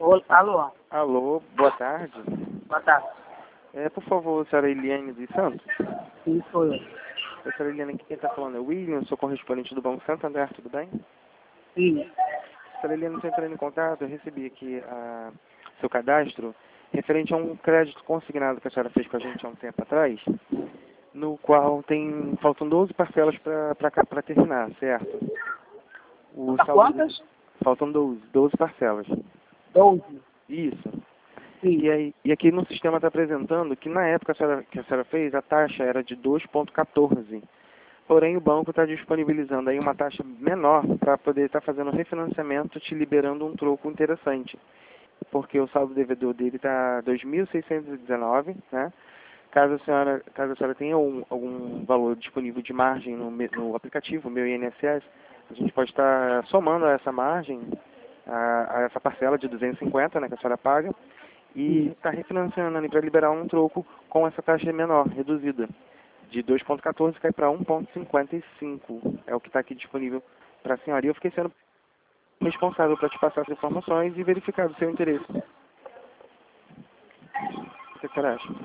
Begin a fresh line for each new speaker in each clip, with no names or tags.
Alô,
Alô, boa tarde.
boa tarde.
Por favor, senhora Eliane dos Santos?
Sim, sou eu.
Senhora Eliane, aqui quem está falando é o William, sou correspondente do Banco Santander, tudo bem?
Sim.
Senhora Eliane, estou entrando em contato, eu recebi aqui seu cadastro referente a um crédito consignado que a senhora fez com a gente há um tempo atrás, no qual faltam 12 parcelas para terminar, certo?
Quantas?
Faltam 12 parcelas.
12.
Isso.
Sim.
E aqui no sistema está apresentando que na época que a senhora fez, a taxa era de 2,14. Porém, o banco está disponibilizando aí uma taxa menor para poder estar fazendo refinanciamento, te liberando um troco interessante. Porque o saldo devedor dele está 2.619, né? Caso a senhora tenha algum valor disponível de margem no aplicativo, meu INSS, a gente pode estar somando a essa margem, a essa parcela de 250, né, que a senhora paga, e está refinanciando ali para liberar um troco com essa taxa menor, reduzida. De 2,14 cai para 1,55. É o que está aqui disponível para a senhora. E eu fiquei sendo responsável para te passar as informações e verificar o seu interesse. O que a senhora acha?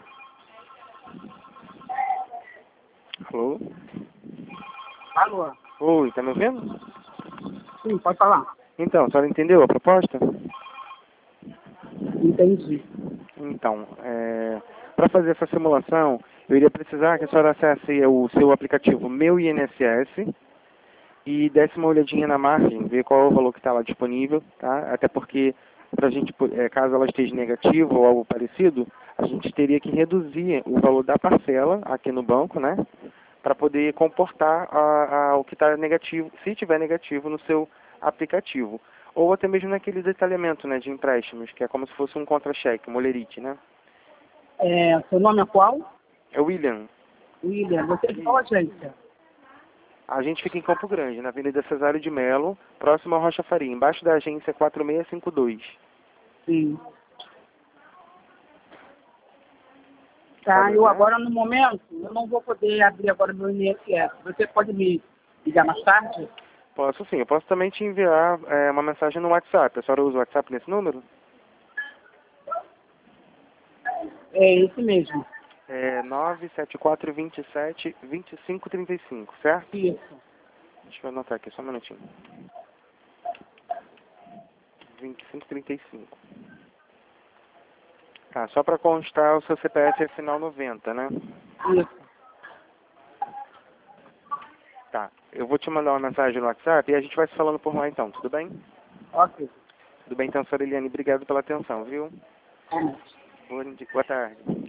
Alô?
Alô?
Oi, está me ouvindo?
Sim, pode falar.
Então, a senhora entendeu a proposta?
Entendi.
Então, para fazer essa simulação, eu iria precisar que a senhora acesse o seu aplicativo Meu INSS e desse uma olhadinha na margem, ver qual é o valor que está lá disponível, tá? Até porque, pra gente, caso ela esteja negativa ou algo parecido, a gente teria que reduzir o valor da parcela aqui no banco, né? Para poder comportar o que está negativo, se tiver negativo no seu aplicativo. Ou até mesmo naquele detalhamento, né, de empréstimos, que é como se fosse um contra-cheque, um olerite, né?
Seu nome é qual?
É o William.
William. Você é de qual agência?
A gente fica em Campo Grande, na Avenida Cesário de Melo, próximo ao Rocha Faria, embaixo da agência 4652.
Sim. Tá, eu agora no momento, eu não vou poder abrir agora meu INSS. Você pode me ligar mais tarde?
Posso sim, eu posso também te enviar uma mensagem no WhatsApp. A senhora usa o WhatsApp nesse número?
É esse mesmo.
É 97427-2535, certo?
Isso.
Deixa eu anotar aqui, só um minutinho. 2535. Tá, só para constar, o seu CPF é final 90, né?
Isso.
Tá, eu vou te mandar uma mensagem no WhatsApp e a gente vai se falando por lá então, tudo bem?
Ok.
Tudo bem então, senhora Eliane, obrigado pela atenção, viu?
Vamos.
Boa tarde.